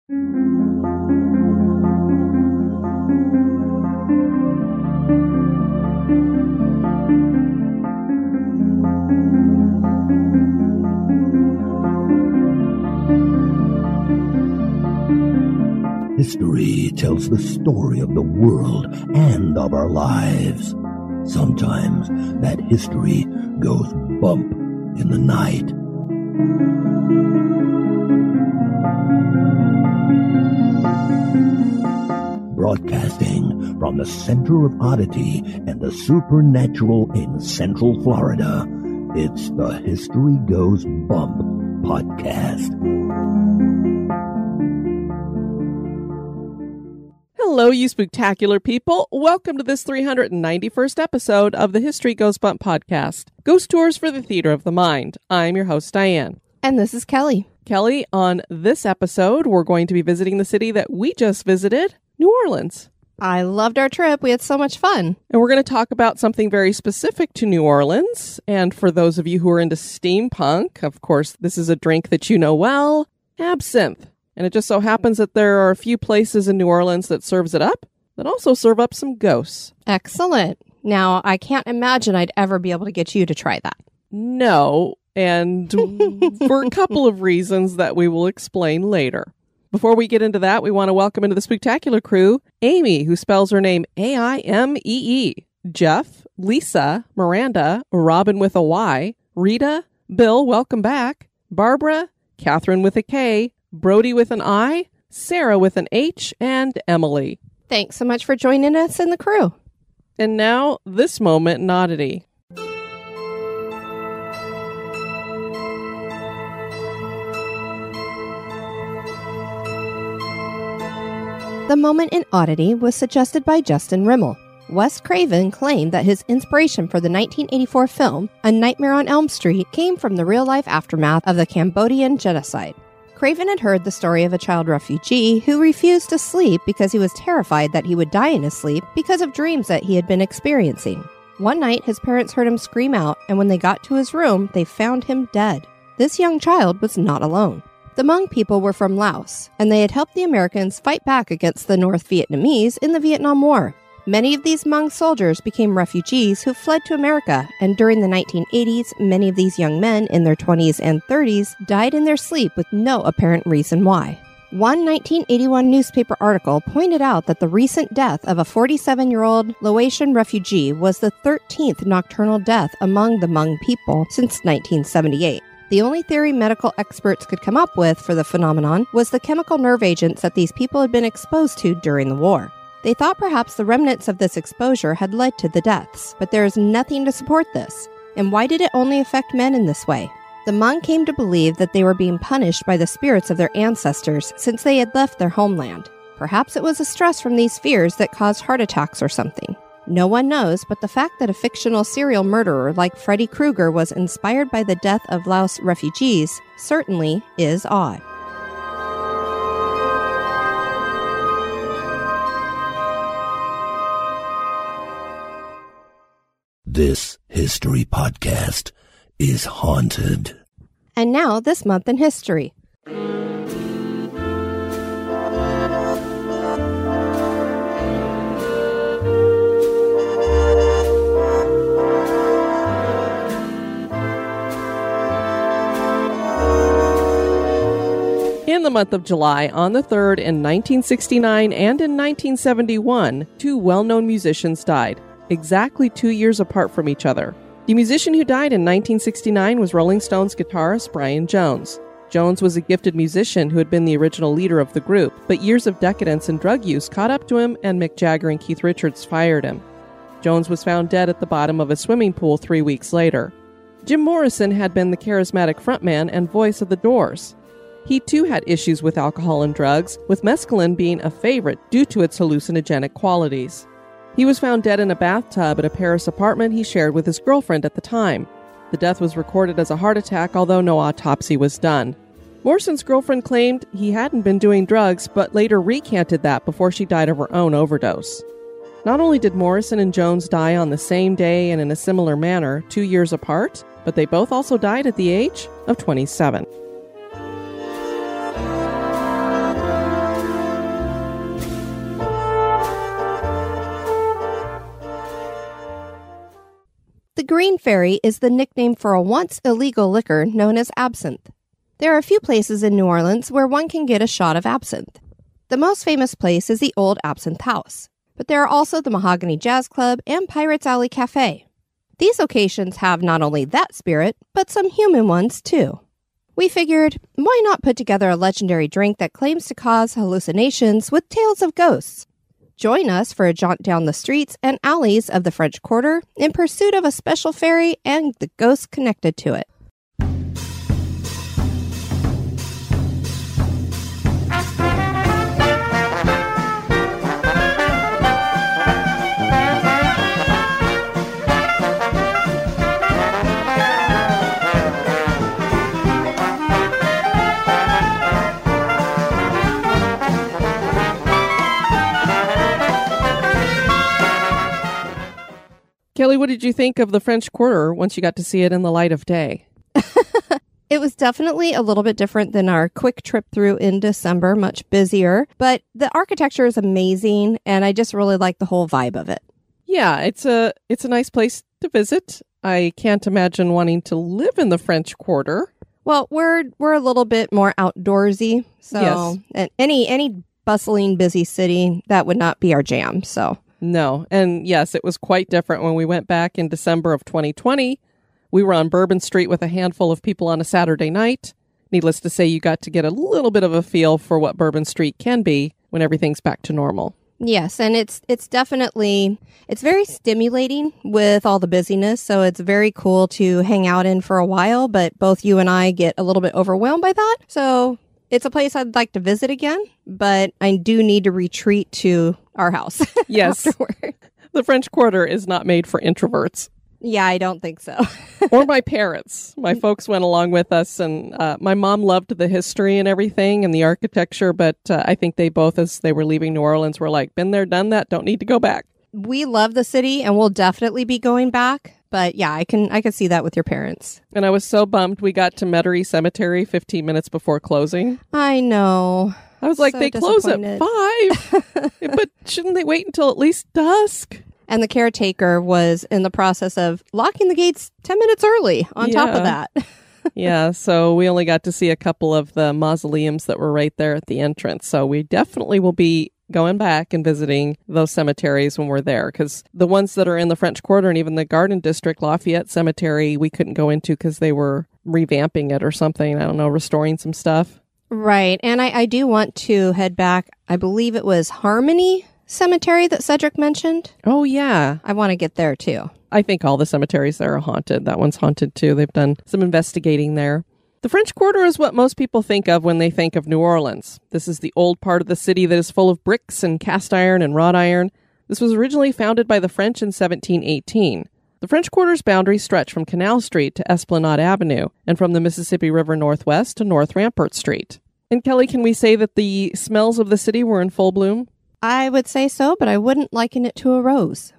History tells the story of the world and of our lives. Sometimes that history goes bump in the night. Broadcasting from the center of oddity and the supernatural in Central Florida, it's the History Goes Bump podcast. Hello, you spooktacular people. Welcome to this 391st episode of the History Goes Bump podcast, Ghost Tours for the Theater of the Mind. I'm your host, Diane. And this is Kelly. Kelly, on this episode, we're going to be visiting the city that we just visited, New Orleans. I loved our trip. We had so much fun. And we're going to talk about something very specific to New Orleans. And for those of you who are into steampunk, of course, this is a drink that you know well, absinthe. And it just so happens that there are a few places in New Orleans that serves it up, that also serve up some ghosts. Excellent. Now, I can't imagine I'd ever be able to get you to try that. No, and for a couple of reasons that we will explain later. Before we get into that, we want to welcome into the Spooktacular crew, Amy, who spells her name A-I-M-E-E, Jeff, Lisa, Miranda, Robin with a Y, Rita, Bill, welcome back, Barbara, Catherine with a K, Brody with an I, Sarah with an H, and Emily. Thanks so much for joining us in the crew. And now, this moment in oddity. The moment in oddity was suggested by Justin Rimmel. Wes Craven claimed that his inspiration for the 1984 film, A Nightmare on Elm Street, came from the real-life aftermath of the Cambodian genocide. Craven had heard the story of a child refugee who refused to sleep because he was terrified that he would die in his sleep because of dreams that he had been experiencing. One night, his parents heard him scream out, and when they got to his room, they found him dead. This young child was not alone. The Hmong people were from Laos, and they had helped the Americans fight back against the North Vietnamese in the Vietnam War. Many of these Hmong soldiers became refugees who fled to America, and during the 1980s, many of these young men in their 20s and 30s died in their sleep with no apparent reason why. One 1981 newspaper article pointed out that the recent death of a 47-year-old Laotian refugee was the 13th nocturnal death among the Hmong people since 1978. The only theory medical experts could come up with for the phenomenon was the chemical nerve agents that these people had been exposed to during the war. They thought perhaps the remnants of this exposure had led to the deaths, but there is nothing to support this. And why did it only affect men in this way? The Hmong came to believe that they were being punished by the spirits of their ancestors since they had left their homeland. Perhaps it was the stress from these fears that caused heart attacks or something. No one knows, but the fact that a fictional serial murderer like Freddy Krueger was inspired by the death of Laos refugees certainly is odd. This history podcast is haunted. And now, this month in history. In the month of July, on the 3rd in 1969 and in 1971, two well-known musicians died, exactly 2 years apart from each other. The musician who died in 1969 was Rolling Stones guitarist Brian Jones. Jones was a gifted musician who had been the original leader of the group, but years of decadence and drug use caught up to him, and Mick Jagger and Keith Richards fired him. Jones was found dead at the bottom of a swimming pool 3 weeks later. Jim Morrison had been the charismatic frontman and voice of The Doors. He too had issues with alcohol and drugs, with mescaline being a favorite due to its hallucinogenic qualities. He was found dead in a bathtub at a Paris apartment he shared with his girlfriend at the time. The death was recorded as a heart attack, although no autopsy was done. Morrison's girlfriend claimed he hadn't been doing drugs, but later recanted that before she died of her own overdose. Not only did Morrison and Jones die on the same day and in a similar manner, 2 years apart, but they both also died at the age of 27. Green Fairy is the nickname for a once illegal liquor known as absinthe. There are a few places in New Orleans where one can get a shot of absinthe. The most famous place is the Old Absinthe House, but there are also the Mahogany Jazz Club and Pirates Alley Cafe. These locations have not only that spirit, but some human ones too. We figured, why not put together a legendary drink that claims to cause hallucinations with tales of ghosts? Join us for a jaunt down the streets and alleys of the French Quarter in pursuit of a special fairy and the ghosts connected to it. Kelly, what did you think of the French Quarter once you got to see it in the light of day? It was definitely a little bit different than our quick trip through in December, much busier, but the architecture is amazing, and I just really like the whole vibe of it. Yeah, it's a nice place to visit. I can't imagine wanting to live in the French Quarter. Well, we're a little bit more outdoorsy, so Yes. and any bustling, busy city, that would not be our jam, so... No. And yes, it was quite different when we went back in December of 2020. We were on Bourbon Street with a handful of people on a Saturday night. Needless to say, you got to get a little bit of a feel for what Bourbon Street can be when everything's back to normal. Yes, and it's definitely, it's very stimulating with all the busyness, so it's very cool to hang out in for a while, but both you and I get a little bit overwhelmed by that. So it's a place I'd like to visit again, but I do need to retreat to our house. Yes. Afterward. The French Quarter is not made for introverts. Yeah, I don't think so. Or my parents. My folks went along with us, and my mom loved the history and everything and the architecture, but I think they both, as they were leaving New Orleans, were like, been there, done that, don't need to go back. We love the city, and we'll definitely be going back. But yeah, I can see that with your parents. And I was so bummed we got to Metairie Cemetery 15 minutes before closing. I know. I was like, So they close at disappointed. 5. But shouldn't they wait until at least dusk? And the caretaker was in the process of locking the gates 10 minutes early on top of that. Yeah, so we only got to see a couple of the mausoleums that were right there at the entrance. So we definitely will be going back and visiting those cemeteries when we're there, because the ones that are in the French Quarter and even the Garden District, Lafayette Cemetery, we couldn't go into because they were revamping it or something. I don't know, restoring some stuff. Right. And I do want to head back. I believe it was Harmony Cemetery that Cedric mentioned. Oh, yeah. I want to get there too. I think all the cemeteries there are haunted. That one's haunted too. They've done some investigating there. The French Quarter is what most people think of when they think of New Orleans. This is the old part of the city that is full of bricks and cast iron and wrought iron. This was originally founded by the French in 1718. The French Quarter's boundaries stretch from Canal Street to Esplanade Avenue and from the Mississippi River northwest to North Rampart Street. And Kelly, can we say that the smells of the city were in full bloom? I would say so, but I wouldn't liken it to a rose.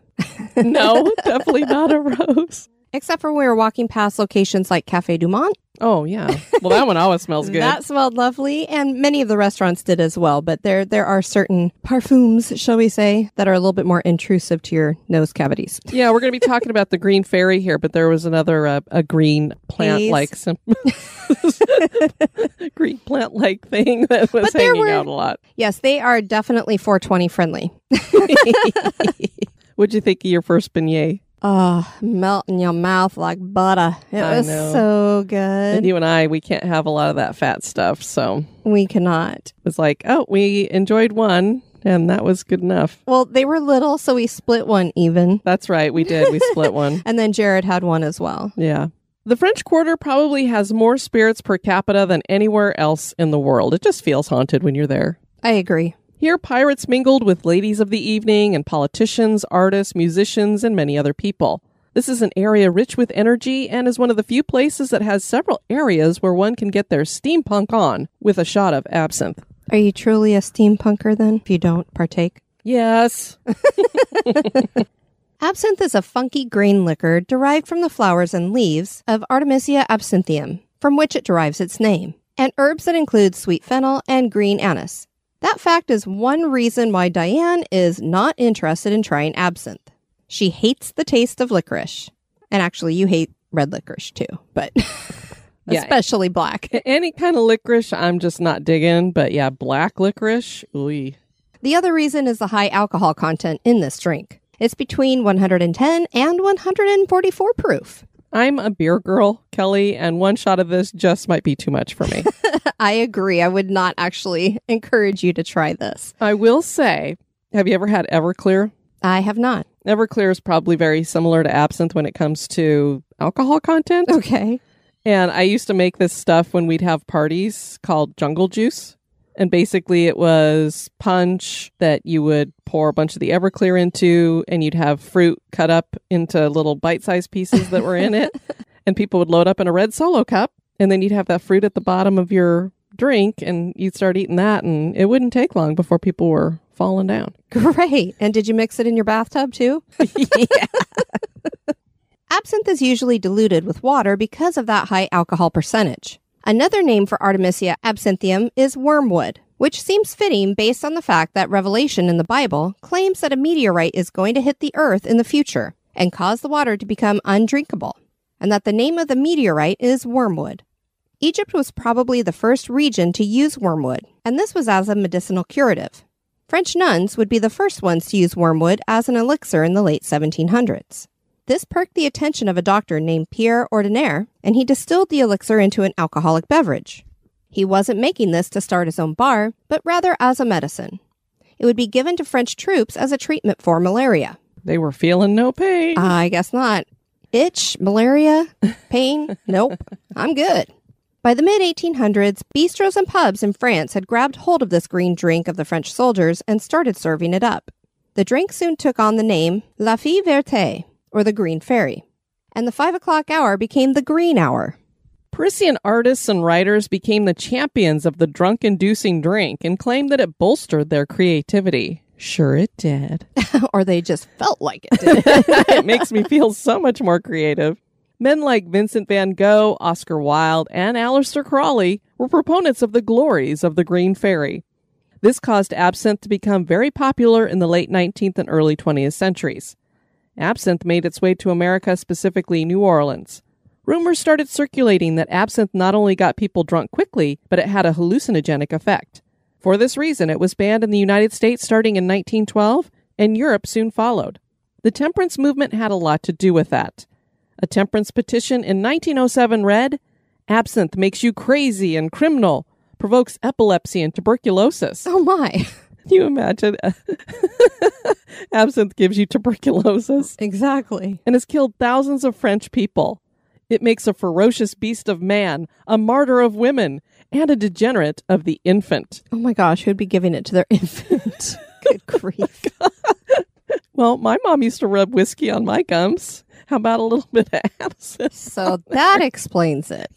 No, definitely not a rose. Except for when we were walking past locations like Café Du Monde. Oh, yeah. Well, that one always smells good. That smelled lovely, and many of the restaurants did as well. But there are certain parfums, shall we say, that are a little bit more intrusive to your nose cavities. Yeah, we're going to be talking about the Green Fairy here, but there was another a green plant-like green plant-like thing that was hanging out a lot. Yes, they are definitely 420 friendly. What'd you think of your first beignet? Oh, melt in your mouth like butter. It was so good. And you and I, we can't have a lot of that fat stuff, so we cannot. It was like, oh, we enjoyed one, and that was good enough. Well, they were little, so we split one even. That's right, we did. We split one. And then Jared had one as well. Yeah. The French Quarter probably has more spirits per capita than anywhere else in the world. It just feels haunted when you're there. I agree. Here, pirates mingled with ladies of the evening and politicians, artists, musicians, and many other people. This is an area rich with energy and is one of the few places that has several areas where one can get their steampunk on with a shot of absinthe. Are you truly a steampunker then, if you don't partake? Yes. Absinthe is a funky green liquor derived from the flowers and leaves of Artemisia absinthium, from which it derives its name, and herbs that include sweet fennel and green anise. That fact is one reason why Diane is not interested in trying absinthe. She hates the taste of licorice. And actually, you hate red licorice too, but Yeah. especially black. Any kind of licorice, I'm just not digging. But yeah, black licorice, ooh. The other reason is the high alcohol content in this drink. It's between 110 and 144 proof. I'm a beer girl, Kelly, and one shot of this just might be too much for me. I agree. I would not actually encourage you to try this. I will say, have you ever had Everclear? I have not. Everclear is probably very similar to absinthe when it comes to alcohol content. Okay. And I used to make this stuff when we'd have parties called Jungle Juice. And basically it was punch that you would pour a bunch of the Everclear into, and you'd have fruit cut up into little bite-sized pieces that were in it. And people would load up in a red Solo cup, and then you'd have that fruit at the bottom of your drink, and you'd start eating that, and it wouldn't take long before people were falling down. Great. And did you mix it in your bathtub too? Yeah. Absinthe is usually diluted with water because of that high alcohol percentage. Another name for Artemisia absinthium is wormwood, which seems fitting based on the fact that Revelation in the Bible claims that a meteorite is going to hit the earth in the future and cause the water to become undrinkable, and that the name of the meteorite is wormwood. Egypt was probably the first region to use wormwood, and this was as a medicinal curative. French nuns would be the first ones to use wormwood as an elixir in the late 1700s. This perked the attention of a doctor named Pierre Ordinaire, and he distilled the elixir into an alcoholic beverage. He wasn't making this to start his own bar, but rather as a medicine. It would be given to French troops as a treatment for malaria. They were feeling no pain. I guess not. Itch, malaria, pain, nope, I'm good. By the mid-1800s, bistros and pubs in France had grabbed hold of this green drink of the French soldiers and started serving it up. The drink soon took on the name La Fille Verte, or the Green Fairy, and the 5 o'clock hour became the Green Hour. Parisian artists and writers became the champions of the drunk-inducing drink and claimed that it bolstered their creativity. Sure it did. Or they just felt like it did. It makes me feel so much more creative. Men like Vincent van Gogh, Oscar Wilde, and Aleister Crowley were proponents of the glories of the Green Fairy. This caused absinthe to become very popular in the late 19th and early 20th centuries. Absinthe made its way to America, specifically New Orleans. Rumors started circulating that absinthe not only got people drunk quickly, but it had a hallucinogenic effect. For this reason, it was banned in the United States starting in 1912, and Europe soon followed. The temperance movement had a lot to do with that. A temperance petition in 1907 read, "Absinthe makes you crazy and criminal, provokes epilepsy and tuberculosis." Oh my. Can you imagine? Absinthe gives you tuberculosis Exactly. and has killed thousands of French people. It makes a ferocious beast of man, a martyr of women, and a degenerate of the infant. Oh my gosh, who'd be giving it to their infant? Good grief. Well, my mom used to rub whiskey on my gums. How about a little bit of absinthe? So that explains it.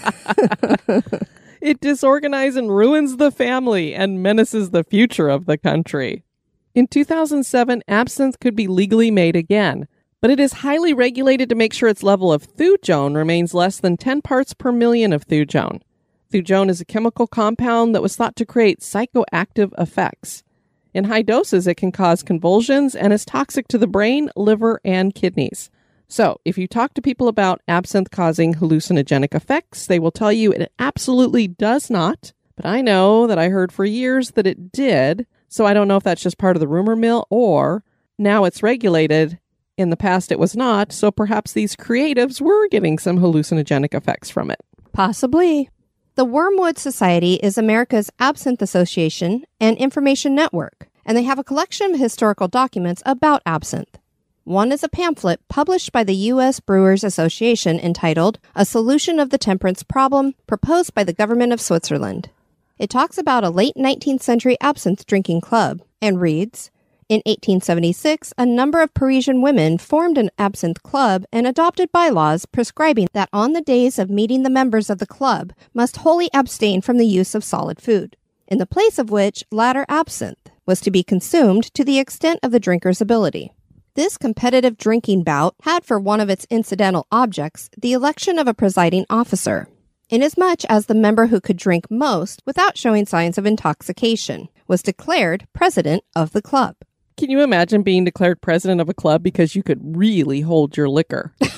It disorganizes and ruins the family and menaces the future of the country. In 2007, absinthe could be legally made again, but it is highly regulated to make sure its level of thujone remains less than 10 parts per million of thujone. Thujone is a chemical compound that was thought to create psychoactive effects. In high doses, it can cause convulsions and is toxic to the brain, liver, and kidneys. So, if you talk to people about absinthe causing hallucinogenic effects, they will tell you it absolutely does not. But I know that I heard for years that it did, so I don't know if that's just part of the rumor mill or now it's regulated. In the past, it was not, so perhaps these creatives were getting some hallucinogenic effects from it. Possibly. The Wormwood Society is America's Absinthe Association and Information Network, and they have a collection of historical documents about absinthe. One is a pamphlet published by the U.S. Brewers Association entitled A Solution of the Temperance Problem, proposed by the government of Switzerland. It talks about a late 19th century absinthe drinking club and reads, in 1876, a number of Parisian women formed an absinthe club and adopted bylaws prescribing that on the days of meeting the members of the club must wholly abstain from the use of solid food, in the place of which latter absinthe was to be consumed to the extent of the drinker's ability. This competitive drinking bout had for one of its incidental objects the election of a presiding officer, inasmuch as the member who could drink most without showing signs of intoxication was declared president of the club. Can you imagine being declared president of a club because you could really hold your liquor?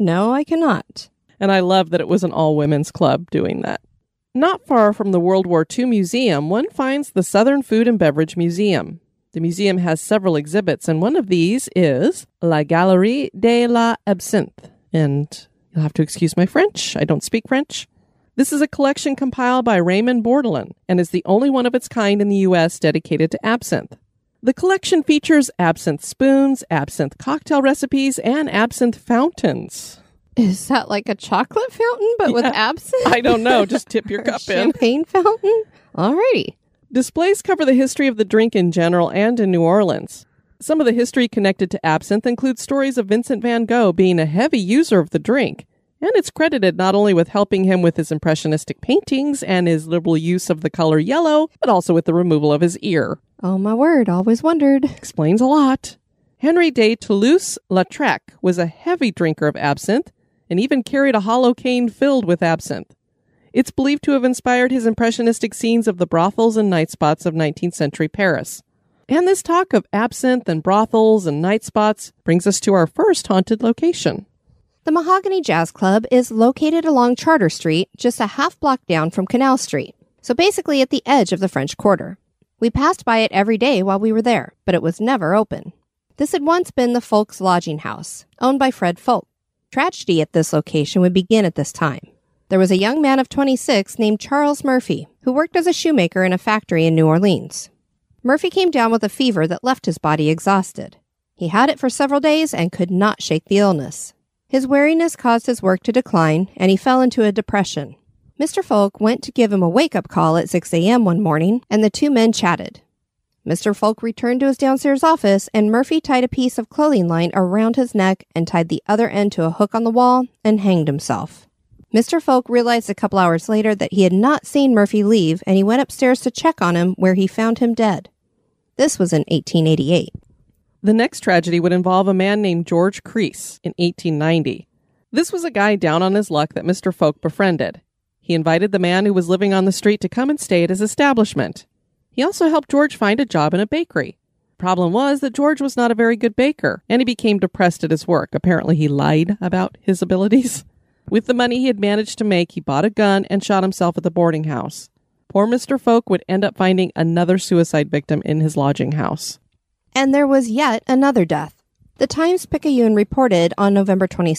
No, I cannot. And I love that it was an all-women's club doing that. Not far from the World War II Museum, one finds the Southern Food and Beverage Museum. The museum has several exhibits, and one of these is La Galerie de l'Absinthe. And you'll have to excuse my French. I don't speak French. This is a collection compiled by Raymond Bourdelin and is the only one of its kind in the U.S. dedicated to absinthe. The collection features absinthe spoons, absinthe cocktail recipes, and absinthe fountains. Is that like a chocolate fountain, but with absinthe? I don't know. Just tip your cup in. Champagne fountain? Alrighty. Displays cover the history of the drink in general and in New Orleans. Some of the history connected to absinthe includes stories of Vincent van Gogh being a heavy user of the drink, and it's credited not only with helping him with his impressionistic paintings and his liberal use of the color yellow, but also with the removal of his ear. Oh my word, always wondered. Explains a lot. Henri de Toulouse-Lautrec was a heavy drinker of absinthe and even carried a hollow cane filled with absinthe. It's believed to have inspired his impressionistic scenes of the brothels and night spots of 19th century Paris. And this talk of absinthe and brothels and night spots brings us to our first haunted location. The Mahogany Jazz Club is located along Charter Street, just a half block down from Canal Street, so basically at the edge of the French Quarter. We passed by it every day while we were there, but it was never open. This had once been the Folks Lodging House, owned by Fred Folk. Tragedy at this location would begin at this time. There was a young man of 26 named Charles Murphy, who worked as a shoemaker in a factory in New Orleans. Murphy came down with a fever that left his body exhausted. He had it for several days and could not shake the illness. His weariness caused his work to decline, and he fell into a depression. Mr. Folk went to give him a wake-up call at 6 a.m. one morning, and the two men chatted. Mr. Folk returned to his downstairs office, and Murphy tied a piece of clothing line around his neck and tied the other end to a hook on the wall and hanged himself. Mr. Folk realized a couple hours later that he had not seen Murphy leave, and he went upstairs to check on him, where he found him dead. This was in 1888. The next tragedy would involve a man named George Crease in 1890. This was a guy down on his luck that Mr. Folk befriended. He invited the man who was living on the street to come and stay at his establishment. He also helped George find a job in a bakery. Problem was that George was not a very good baker, and he became depressed at his work. Apparently he lied about his abilities. With the money he had managed to make, he bought a gun and shot himself at the boarding house. Poor Mr. Folk would end up finding another suicide victim in his lodging house. And there was yet another death. The Times-Picayune reported on November 22,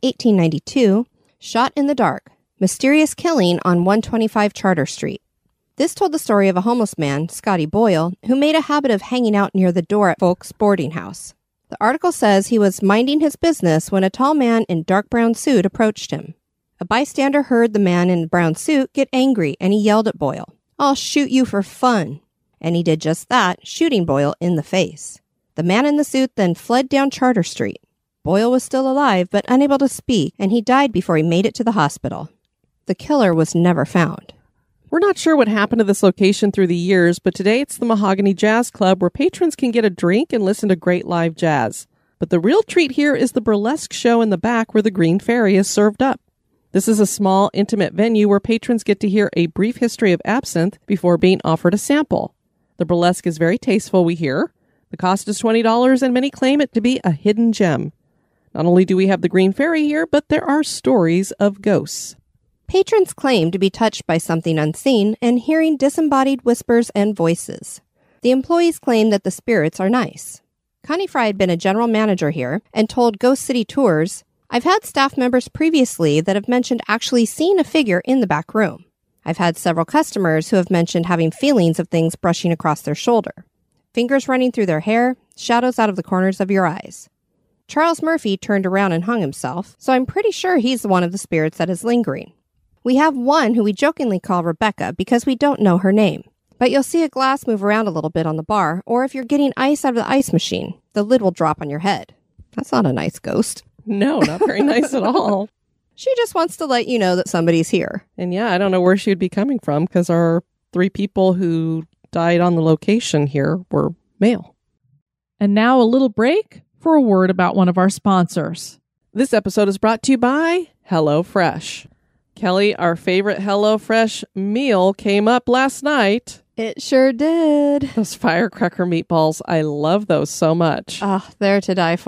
1892, shot in the dark, mysterious killing on 125 Charter Street. This told the story of a homeless man, Scotty Boyle, who made a habit of hanging out near the door at Folks' boarding house. The article says he was minding his business when a tall man in dark brown suit approached him. A bystander heard the man in the brown suit get angry, and he yelled at Boyle, "I'll shoot you for fun." And he did just that, shooting Boyle in the face. The man in the suit then fled down Charter Street. Boyle was still alive, but unable to speak, and he died before he made it to the hospital. The killer was never found. We're not sure what happened to this location through the years, but today it's the Mahogany Jazz Club, where patrons can get a drink and listen to great live jazz. But the real treat here is the burlesque show in the back where the Green Fairy is served up. This is a small, intimate venue where patrons get to hear a brief history of absinthe before being offered a sample. The burlesque is very tasteful, we hear. The cost is $20, and many claim it to be a hidden gem. Not only do we have the Green Fairy here, but there are stories of ghosts. Patrons claim to be touched by something unseen and hearing disembodied whispers and voices. The employees claim that the spirits are nice. Connie Fry had been a general manager here and told Ghost City Tours, "I've had staff members previously that have mentioned actually seeing a figure in the back room. I've had several customers who have mentioned having feelings of things brushing across their shoulder, fingers running through their hair, shadows out of the corners of your eyes." Charles Murphy turned around and hung himself, so I'm pretty sure he's one of the spirits that is lingering. We have one who we jokingly call Rebecca because we don't know her name. But you'll see a glass move around a little bit on the bar, or if you're getting ice out of the ice machine, the lid will drop on your head. That's not a nice ghost. No, not very nice at all. She just wants to let you know that somebody's here. And yeah, I don't know where she would be coming from because our 3 people who died on the location here were male. And now a little break for a word about one of our sponsors. This episode is brought to you by HelloFresh. Kelly, our favorite HelloFresh meal came up last night. It sure did. Those firecracker meatballs, I love those so much. Oh, they're to die for.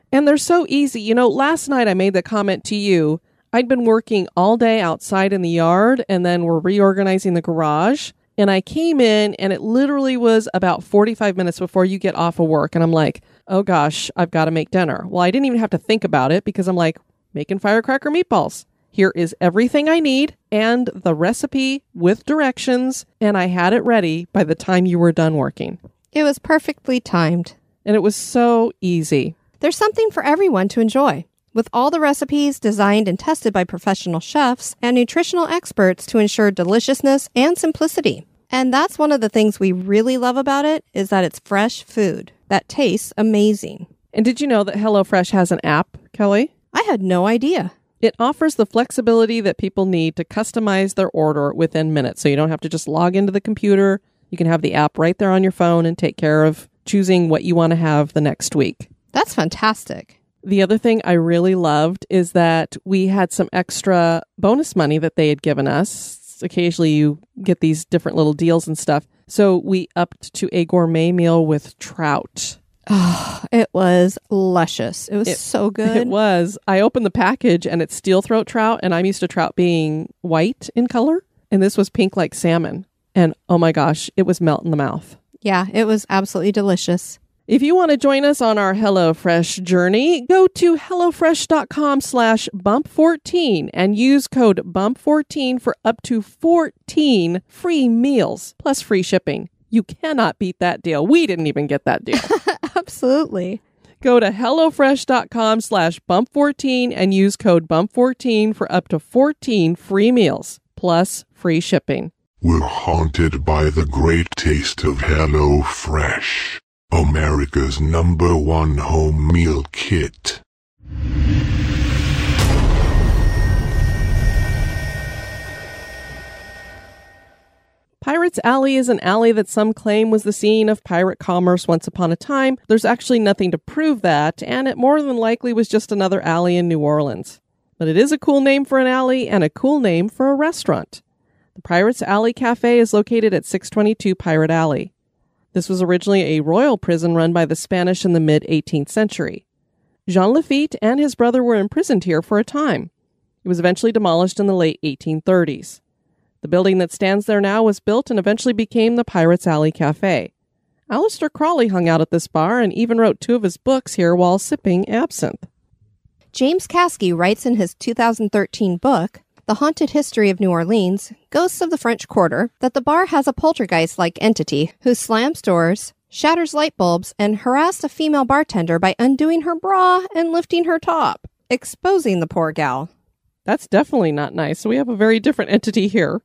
And they're so easy. You know, last night I made the comment to you, I'd been working all day outside in the yard, and then we're reorganizing the garage. And I came in, and it literally was about 45 minutes before you get off of work. And I'm like, oh gosh, I've got to make dinner. Well, I didn't even have to think about it because I'm like, making firecracker meatballs. Here is everything I need and the recipe with directions, and I had it ready by the time you were done working. It was perfectly timed. And it was so easy. There's something for everyone to enjoy, with all the recipes designed and tested by professional chefs and nutritional experts to ensure deliciousness and simplicity. And that's one of the things we really love about it, is that it's fresh food that tastes amazing. And did you know that HelloFresh has an app, Kelly? I had no idea. It offers the flexibility that people need to customize their order within minutes. So you don't have to just log into the computer. You can have the app right there on your phone and take care of choosing what you want to have the next week. That's fantastic. The other thing I really loved is that we had some extra bonus money that they had given us. Occasionally you get these different little deals and stuff. So we upped to a gourmet meal with trout. Oh, it was luscious. It was so good. It was. I opened the package and it's steel throat trout, and I'm used to trout being white in color. And this was pink like salmon. And oh my gosh, it was melt in the mouth. Yeah, it was absolutely delicious. If you want to join us on our HelloFresh journey, go to HelloFresh.com/bump14 and use code bump14 for up to 14 free meals plus free shipping. You cannot beat that deal. We didn't even get that deal. Absolutely. Go to HelloFresh.com/bump14 and use code bump14 for up to 14 free meals plus free shipping. We're haunted by the great taste of HelloFresh, America's #1 home meal kit. Pirates Alley is an alley that some claim was the scene of pirate commerce once upon a time. There's actually nothing to prove that, and it more than likely was just another alley in New Orleans. But it is a cool name for an alley and a cool name for a restaurant. The Pirates Alley Cafe is located at 622 Pirate Alley. This was originally a royal prison run by the Spanish in the mid-18th century. Jean Lafitte and his brother were imprisoned here for a time. It was eventually demolished in the late 1830s. The building that stands there now was built and eventually became the Pirates Alley Cafe. Aleister Crowley hung out at this bar and even wrote 2 of his books here while sipping absinthe. James Caskey writes in his 2013 book, The Haunted History of New Orleans, Ghosts of the French Quarter, that the bar has a poltergeist-like entity who slams doors, shatters light bulbs, and harassed a female bartender by undoing her bra and lifting her top, exposing the poor gal. That's definitely not nice. So we have a very different entity here.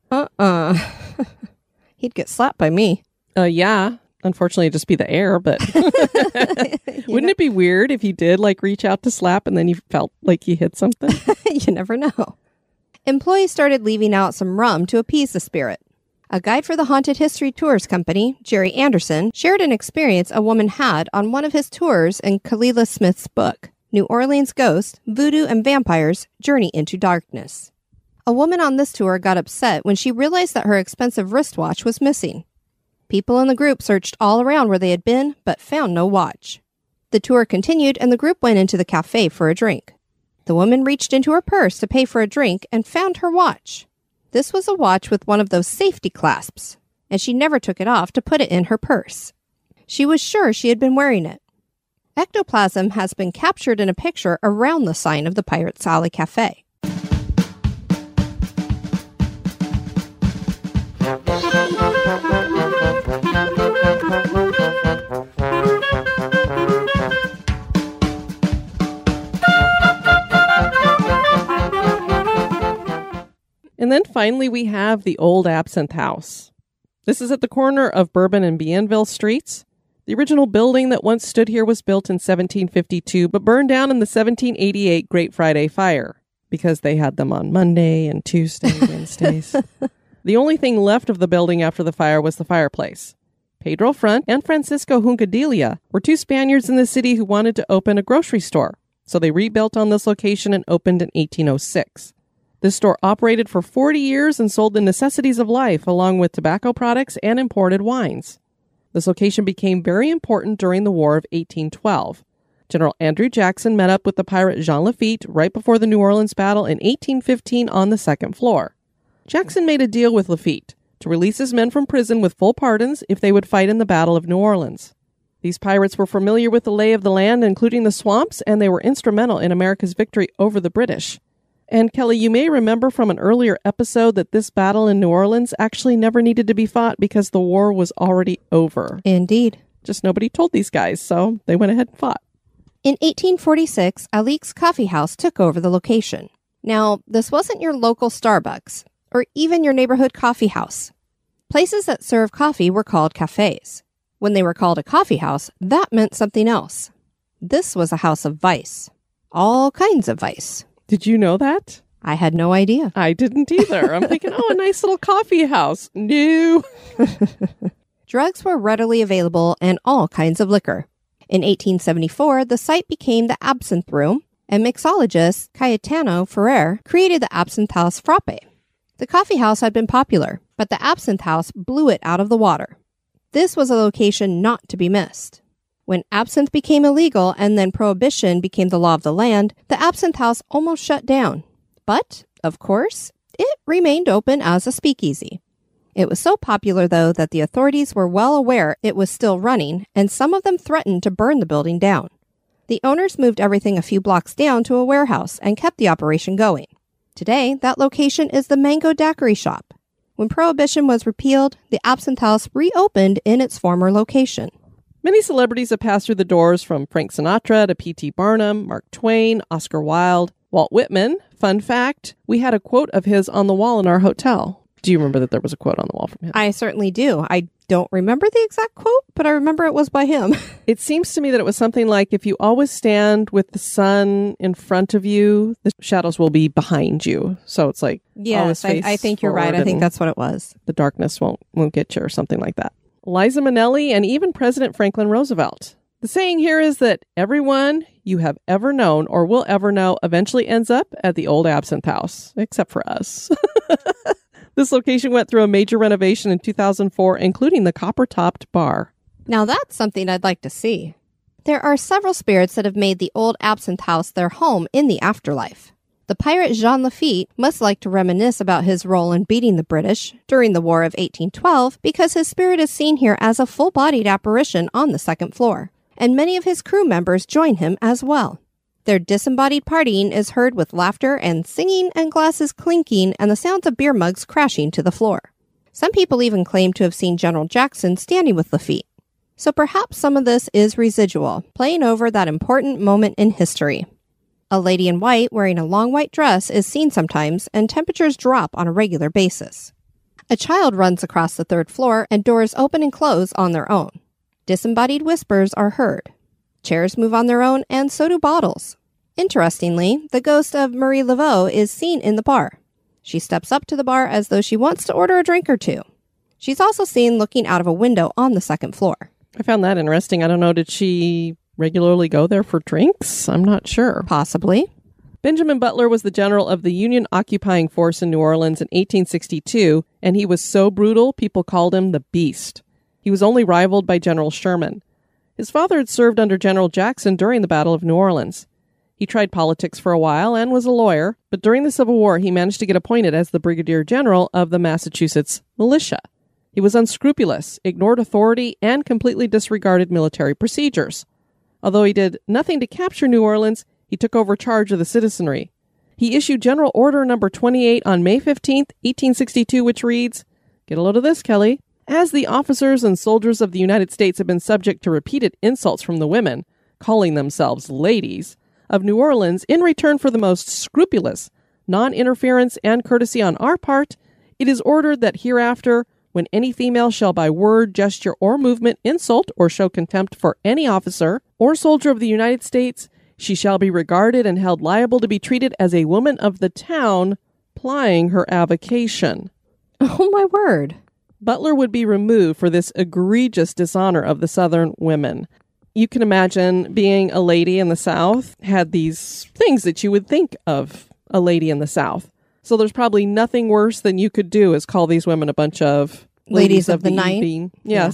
He'd get slapped by me. Yeah. Unfortunately, it'd just be the air, but wouldn't it be weird if he did like reach out to slap and then you felt like he hit something? You never know. Employees started leaving out some rum to appease the spirit. A guide for the Haunted History Tours Company, Jerry Anderson, shared an experience a woman had on one of his tours in Kalila Smith's book, New Orleans Ghosts, Voodoo and Vampires, Journey into Darkness. A woman on this tour got upset when she realized that her expensive wristwatch was missing. People in the group searched all around where they had been, but found no watch. The tour continued and the group went into the cafe for a drink. The woman reached into her purse to pay for a drink and found her watch. This was a watch with one of those safety clasps, and she never took it off to put it in her purse. She was sure she had been wearing it. Ectoplasm has been captured in a picture around the sign of the Pirates Alley Cafe. And then finally we have the Old Absinthe House. This is at the corner of Bourbon and Bienville Streets. The original building that once stood here was built in 1752, but burned down in the 1788 Great Friday Fire, because they had them on Monday and Tuesday, Wednesdays. The only thing left of the building after the fire was the fireplace. Pedro Front and Francisco Juncadilla were 2 Spaniards in the city who wanted to open a grocery store, so they rebuilt on this location and opened in 1806. This store operated for 40 years and sold the necessities of life, along with tobacco products and imported wines. This location became very important during the War of 1812. General Andrew Jackson met up with the pirate Jean Lafitte right before the New Orleans battle in 1815 on the second floor. Jackson made a deal with Lafitte to release his men from prison with full pardons if they would fight in the Battle of New Orleans. These pirates were familiar with the lay of the land, including the swamps, and they were instrumental in America's victory over the British. And Kelly, you may remember from an earlier episode that this battle in New Orleans actually never needed to be fought because the war was already over. Indeed. Just nobody told these guys, so they went ahead and fought. In 1846, Alique's Coffee House took over the location. Now, this wasn't your local Starbucks, or even your neighborhood coffee house. Places that serve coffee were called cafes. When they were called a coffee house, that meant something else. This was a house of vice. All kinds of vice. Did you know that? I had no idea. I didn't either. I'm thinking, a nice little coffee house. No. Drugs were readily available and all kinds of liquor. In 1874, the site became the Absinthe Room, and mixologist Cayetano Ferrer created the Absinthe House Frappe. The coffee house had been popular, but the Absinthe House blew it out of the water. This was a location not to be missed. When absinthe became illegal and then prohibition became the law of the land, the Absinthe House almost shut down. But, of course, it remained open as a speakeasy. It was so popular, though, that the authorities were well aware it was still running, and some of them threatened to burn the building down. The owners moved everything a few blocks down to a warehouse and kept the operation going. Today, that location is the Mango Daiquiri Shop. When Prohibition was repealed, the Absinthe House reopened in its former location. Many celebrities have passed through the doors, from Frank Sinatra to P.T. Barnum, Mark Twain, Oscar Wilde, Walt Whitman. Fun fact, we had a quote of his on the wall in our hotel. Do you remember that there was a quote on the wall from him? I certainly do. I don't remember the exact quote, but I remember it was by him. It seems to me that it was something like, if you always stand with the sun in front of you, the shadows will be behind you. So it's like, yes, I think you're right. I think that's what it was. The darkness won't get you, or something like that. Liza Minnelli and even President Franklin Roosevelt. The saying here is that everyone you have ever known or will ever know eventually ends up at the old Absinthe House, except for us. This location went through a major renovation in 2004, including the copper-topped bar. Now that's something I'd like to see. There are several spirits that have made the old Absinthe House their home in the afterlife. The pirate Jean Lafitte must like to reminisce about his role in beating the British during the War of 1812 because his spirit is seen here as a full-bodied apparition on the second floor, and many of his crew members join him as well. Their disembodied partying is heard with laughter and singing and glasses clinking and the sounds of beer mugs crashing to the floor. Some people even claim to have seen General Jackson standing with Lafitte. So perhaps some of this is residual, playing over that important moment in history. A lady in white wearing a long white dress is seen sometimes, and temperatures drop on a regular basis. A child runs across the third floor, and doors open and close on their own. Disembodied whispers are heard. Chairs move on their own, and so do bottles. Interestingly, the ghost of Marie Laveau is seen in the bar. She steps up to the bar as though she wants to order a drink or two. She's also seen looking out of a window on the second floor. I found that interesting. I don't know, did she regularly go there for drinks? I'm not sure. Possibly. Benjamin Butler was the general of the Union occupying force in New Orleans in 1862, and he was so brutal, people called him the Beast. He was only rivaled by General Sherman. His father had served under General Jackson during the Battle of New Orleans. He tried politics for a while and was a lawyer, but during the Civil War, he managed to get appointed as the Brigadier General of the Massachusetts Militia. He was unscrupulous, ignored authority, and completely disregarded military procedures. Although he did nothing to capture New Orleans, he took over charge of the citizenry. He issued General Order No. 28 on May 15, 1862, which reads, get a load of this, Kelly. As the officers and soldiers of the United States have been subject to repeated insults from the women, calling themselves ladies, of New Orleans in return for the most scrupulous non-interference and courtesy on our part, it is ordered that hereafter, when any female shall by word, gesture, or movement insult or show contempt for any officer or soldier of the United States, she shall be regarded and held liable to be treated as a woman of the town plying her avocation. Oh, my word. Butler would be removed for this egregious dishonor of the Southern women. You can imagine being a lady in the South had these things that you would think of a lady in the South. So there's probably nothing worse than you could do is call these women a bunch of ladies of the night. Yes.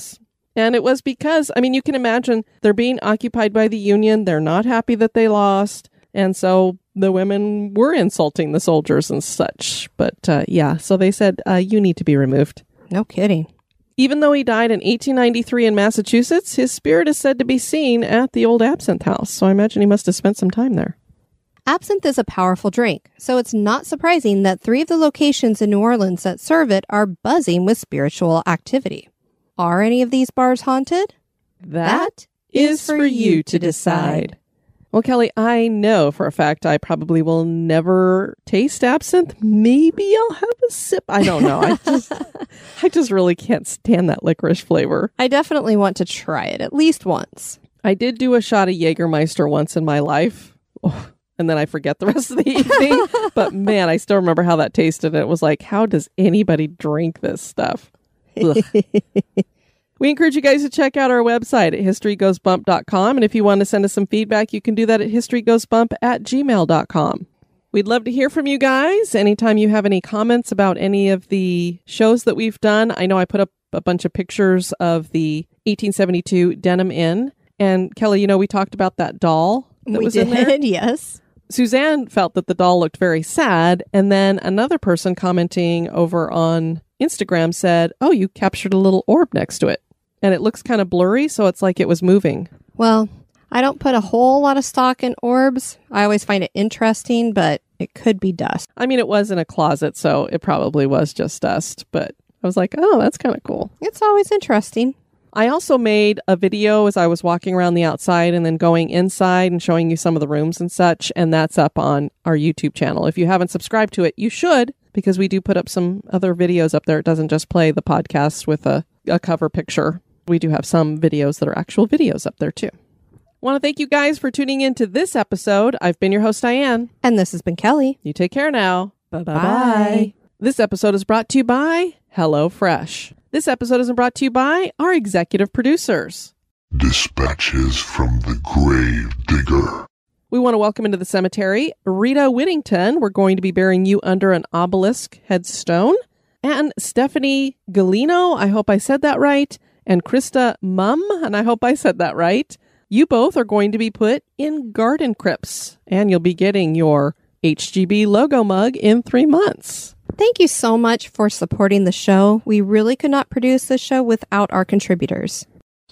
And it was because, I mean, you can imagine they're being occupied by the Union. They're not happy that they lost. And so the women were insulting the soldiers and such. But yeah, so they said, you need to be removed. No kidding. Even though he died in 1893 in Massachusetts, his spirit is said to be seen at the old Absinthe House. So I imagine he must have spent some time there. Absinthe is a powerful drink, so it's not surprising that 3 of the locations in New Orleans that serve it are buzzing with spiritual activity. Are any of these bars haunted? That is for you to decide. Well, Kelly, I know for a fact I probably will never taste absinthe. Maybe I'll have a sip. I don't know. I just really can't stand that licorice flavor. I definitely want to try it at least once. I did do a shot of Jägermeister once in my life. Oh, and then I forget the rest of the evening. But man, I still remember how that tasted. It was like, how does anybody drink this stuff? We encourage you guys to check out our website at historygoesbump.com. And if you want to send us some feedback, you can do that at historygoesbump@gmail.com. We'd love to hear from you guys. Anytime you have any comments about any of the shows that we've done. I know I put up a bunch of pictures of the 1872 Denim Inn. And Kelly, you know, we talked about that doll that was in there. Yes. Suzanne felt that the doll looked very sad. And then another person commenting over on Instagram said, oh, you captured a little orb next to it. And it looks kind of blurry, so it's like it was moving. Well, I don't put a whole lot of stock in orbs. I always find it interesting, but it could be dust. I mean, it was in a closet, so it probably was just dust. But I was like, oh, that's kind of cool. It's always interesting. I also made a video as I was walking around the outside and then going inside and showing you some of the rooms and such. And that's up on our YouTube channel. If you haven't subscribed to it, you should, because we do put up some other videos up there. It doesn't just play the podcast with a cover picture. We do have some videos that are actual videos up there too. Want to thank you guys for tuning in to this episode. I've been your host, Diane. And this has been Kelly. You take care now. Bye-bye. This episode is brought to you by HelloFresh. This episode is brought to you by our executive producers. Dispatches from the Grave Digger. We want to welcome into the cemetery Rita Whittington. We're going to be burying you under an obelisk headstone. And Stephanie Galino, I hope I said that right. And Krista Mum, and I hope I said that right. You both are going to be put in garden crypts. And you'll be getting your HGB logo mug in 3 months. Thank you so much for supporting the show. We really could not produce this show without our contributors.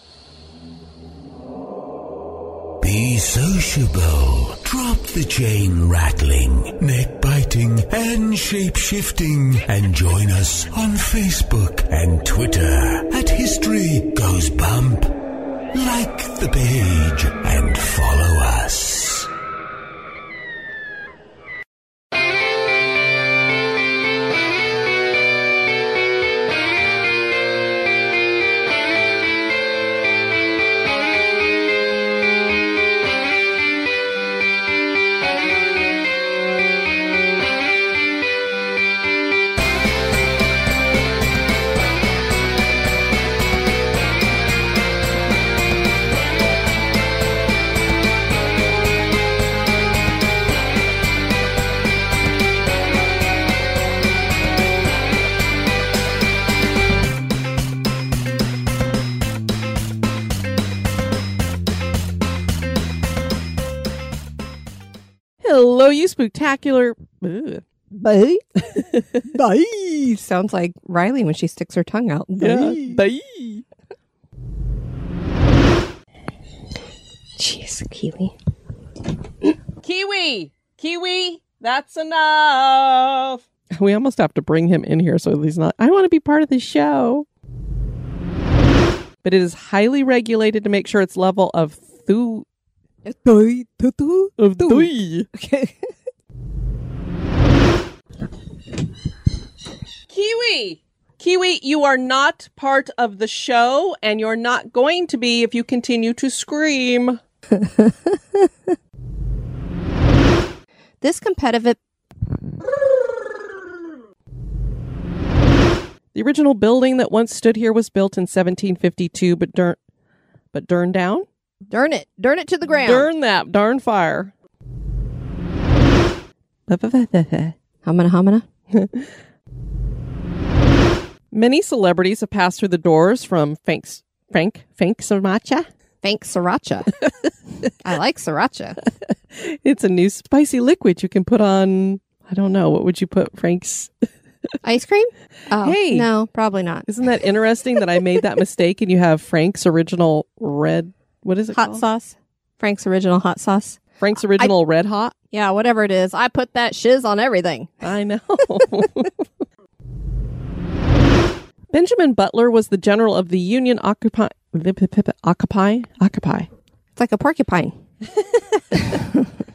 Be sociable. Drop the chain rattling, neck biting, and shape shifting. And join us on Facebook and Twitter at History Goes Bump. Like the page and follow us. Hello, you spectacular. Bye. Bye. Sounds like Riley when she sticks her tongue out. Yeah. Bye. Jeez, Kiwi. Kiwi, that's enough. We almost have to bring him in here so he's not, I want to be part of the show. But it is highly regulated to make sure it's level of Okay. Kiwi, you are not part of the show, and you're not going to be if you continue to scream. This competitive... The original building that once stood here was built in 1752, but durned down? Darn it to the ground. Darn that darn fire. Hamana. Many celebrities have passed through the doors, from Frank Sriracha. Thank sriracha. I like sriracha. It's a new spicy liquid you can put on, I don't know, what would you put, Frank's? Ice cream? Oh, Hey. no, probably not. Isn't that interesting that I made that mistake and you have Frank's original red, what is it Hot called? sauce. Frank's original hot sauce. Frank's original red hot? Yeah, whatever it is. I put that shiz on everything. I know. Benjamin Butler was the general of the Union Occupy. It's like a porcupine.